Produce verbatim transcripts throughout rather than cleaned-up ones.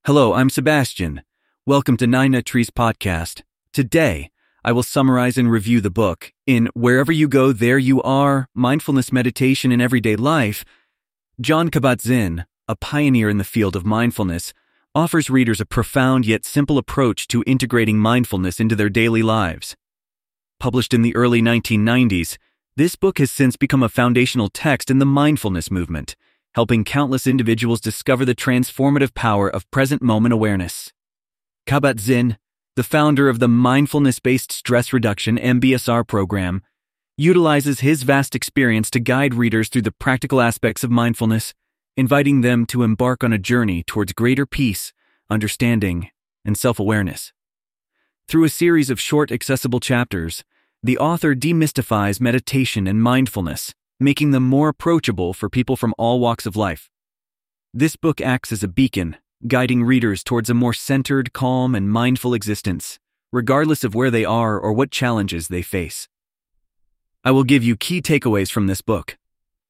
Hello, I'm Sebastian. Welcome to Nine Trees Podcast. Today, I will summarize and review the book. In Wherever You Go, There You Are, Mindfulness Meditation in Everyday Life, Jon Kabat-Zinn, a pioneer in the field of mindfulness, offers readers a profound yet simple approach to integrating mindfulness into their daily lives. Published in the early nineteen nineties, this book has since become a foundational text in the mindfulness movement, helping countless individuals discover the transformative power of present-moment awareness. Kabat-Zinn, the founder of the Mindfulness-Based Stress Reduction M B S R program, utilizes his vast experience to guide readers through the practical aspects of mindfulness, inviting them to embark on a journey towards greater peace, understanding, and self-awareness. Through a series of short, accessible chapters, the author demystifies meditation and mindfulness, making them more approachable for people from all walks of life. This book acts as a beacon, guiding readers towards a more centered, calm, and mindful existence, regardless of where they are or what challenges they face. I will give you key takeaways from this book.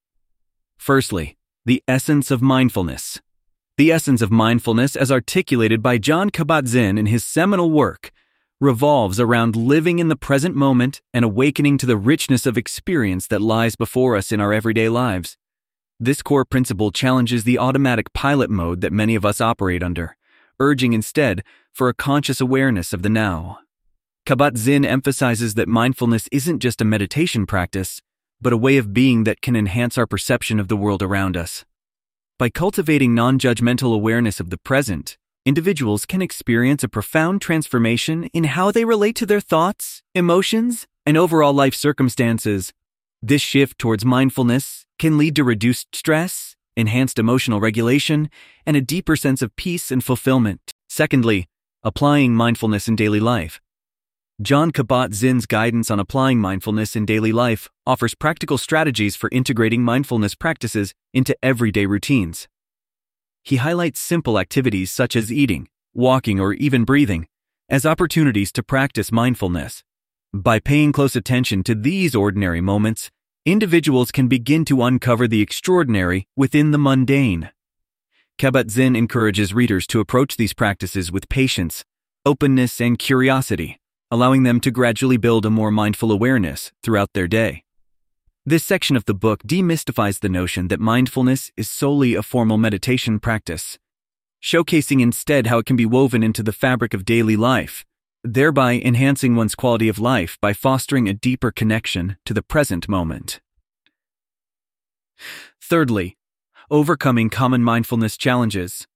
Firstly, the essence of mindfulness. The essence of mindfulness, as articulated by Jon Kabat-Zinn in his seminal work, revolves around living in the present moment and awakening to the richness of experience that lies before us in our everyday lives. This core principle challenges the automatic pilot mode that many of us operate under, urging instead for a conscious awareness of the now. Kabat-Zinn emphasizes that mindfulness isn't just a meditation practice, but a way of being that can enhance our perception of the world around us. By cultivating non-judgmental awareness of the present, individuals can experience a profound transformation in how they relate to their thoughts, emotions, and overall life circumstances. This shift towards mindfulness can lead to reduced stress, enhanced emotional regulation, and a deeper sense of peace and fulfillment. Secondly, applying mindfulness in daily life. Jon Kabat-Zinn's guidance on applying mindfulness in daily life offers practical strategies for integrating mindfulness practices into everyday routines. He highlights simple activities such as eating, walking, or even breathing as opportunities to practice mindfulness. By paying close attention to these ordinary moments, individuals can begin to uncover the extraordinary within the mundane. Kabat-Zinn encourages readers to approach these practices with patience, openness, and curiosity, allowing them to gradually build a more mindful awareness throughout their day. This section of the book demystifies the notion that mindfulness is solely a formal meditation practice, showcasing instead how it can be woven into the fabric of daily life, thereby enhancing one's quality of life by fostering a deeper connection to the present moment. Thirdly, overcoming common mindfulness challenges.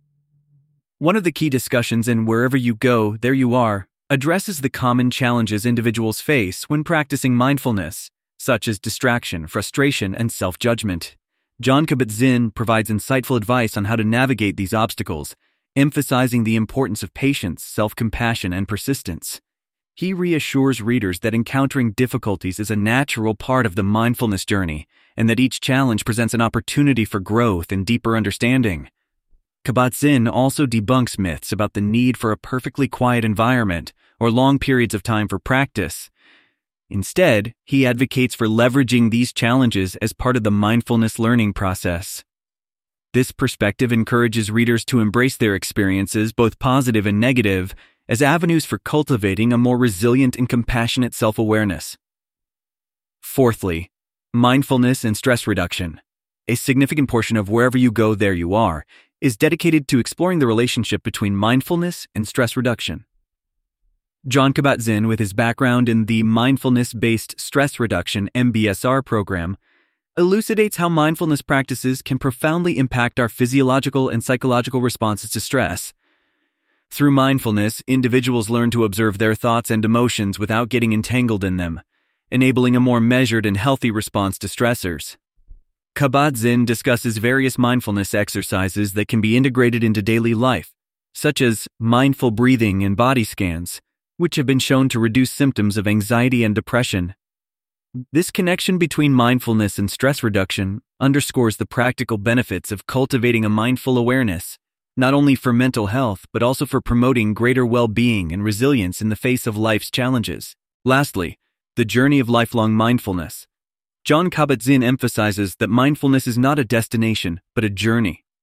One of the key discussions in Wherever You Go, There You Are addresses the common challenges individuals face when practicing mindfulness, such as distraction, frustration, and self-judgment. Jon Kabat-Zinn provides insightful advice on how to navigate these obstacles, emphasizing the importance of patience, self-compassion, and persistence. He reassures readers that encountering difficulties is a natural part of the mindfulness journey, and that each challenge presents an opportunity for growth and deeper understanding. Kabat-Zinn also debunks myths about the need for a perfectly quiet environment or long periods of time for practice. Instead, he advocates for leveraging these challenges as part of the mindfulness learning process. This perspective encourages readers to embrace their experiences, both positive and negative, as avenues for cultivating a more resilient and compassionate self-awareness. Fourthly, mindfulness and stress reduction. A significant portion of Wherever You Go, There You Are is dedicated to exploring the relationship between mindfulness and stress reduction. Jon Kabat-Zinn, with his background in the Mindfulness-Based Stress Reduction M B S R program, elucidates how mindfulness practices can profoundly impact our physiological and psychological responses to stress. Through mindfulness, individuals learn to observe their thoughts and emotions without getting entangled in them, enabling a more measured and healthy response to stressors. Kabat-Zinn discusses various mindfulness exercises that can be integrated into daily life, such as mindful breathing and body scans, which have been shown to reduce symptoms of anxiety and depression. This connection between mindfulness and stress reduction underscores the practical benefits of cultivating a mindful awareness, not only for mental health but also for promoting greater well-being and resilience in the face of life's challenges. Lastly, the journey of lifelong mindfulness. Jon Kabat-Zinn emphasizes that mindfulness is not a destination, but a journey.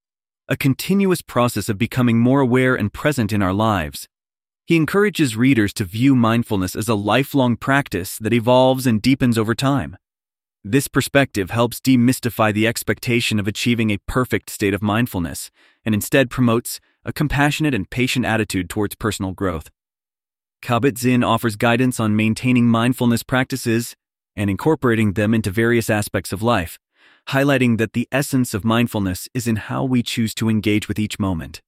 a continuous process of becoming more aware and present in our lives. He encourages readers to view mindfulness as a lifelong practice that evolves and deepens over time. This perspective helps demystify the expectation of achieving a perfect state of mindfulness, and instead promotes a compassionate and patient attitude towards personal growth. Kabat-Zinn offers guidance on maintaining mindfulness practices and incorporating them into various aspects of life, highlighting that the essence of mindfulness is in how we choose to engage with each moment.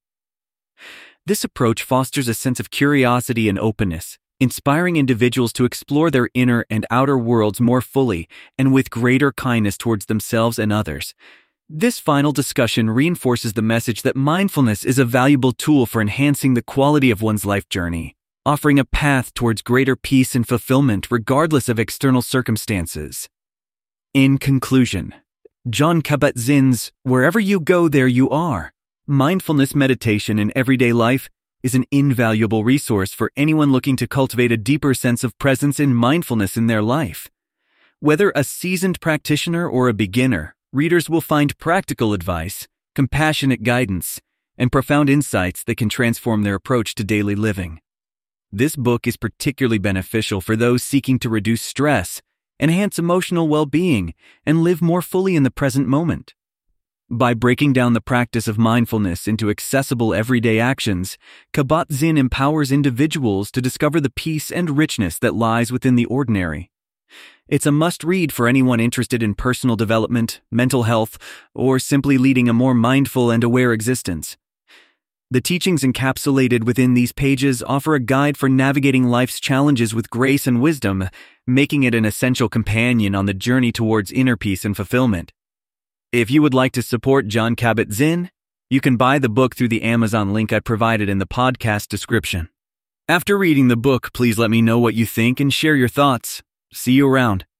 This approach fosters a sense of curiosity and openness, inspiring individuals to explore their inner and outer worlds more fully and with greater kindness towards themselves and others. This final discussion reinforces the message that mindfulness is a valuable tool for enhancing the quality of one's life journey, offering a path towards greater peace and fulfillment regardless of external circumstances. In conclusion, Jon Kabat-Zinn's "Wherever You Go, There You Are" mindfulness meditation in everyday life is an invaluable resource for anyone looking to cultivate a deeper sense of presence and mindfulness in their life. Whether a seasoned practitioner or a beginner, readers will find practical advice, compassionate guidance, and profound insights that can transform their approach to daily living. This book is particularly beneficial for those seeking to reduce stress, enhance emotional well-being, and live more fully in the present moment. By breaking down the practice of mindfulness into accessible everyday actions, Kabat-Zinn empowers individuals to discover the peace and richness that lies within the ordinary. It's a must-read for anyone interested in personal development, mental health, or simply leading a more mindful and aware existence. The teachings encapsulated within these pages offer a guide for navigating life's challenges with grace and wisdom, making it an essential companion on the journey towards inner peace and fulfillment. If you would like to support Jon Kabat-Zinn, you can buy the book through the Amazon link I provided in the podcast description. After reading the book, please let me know what you think and share your thoughts. See you around.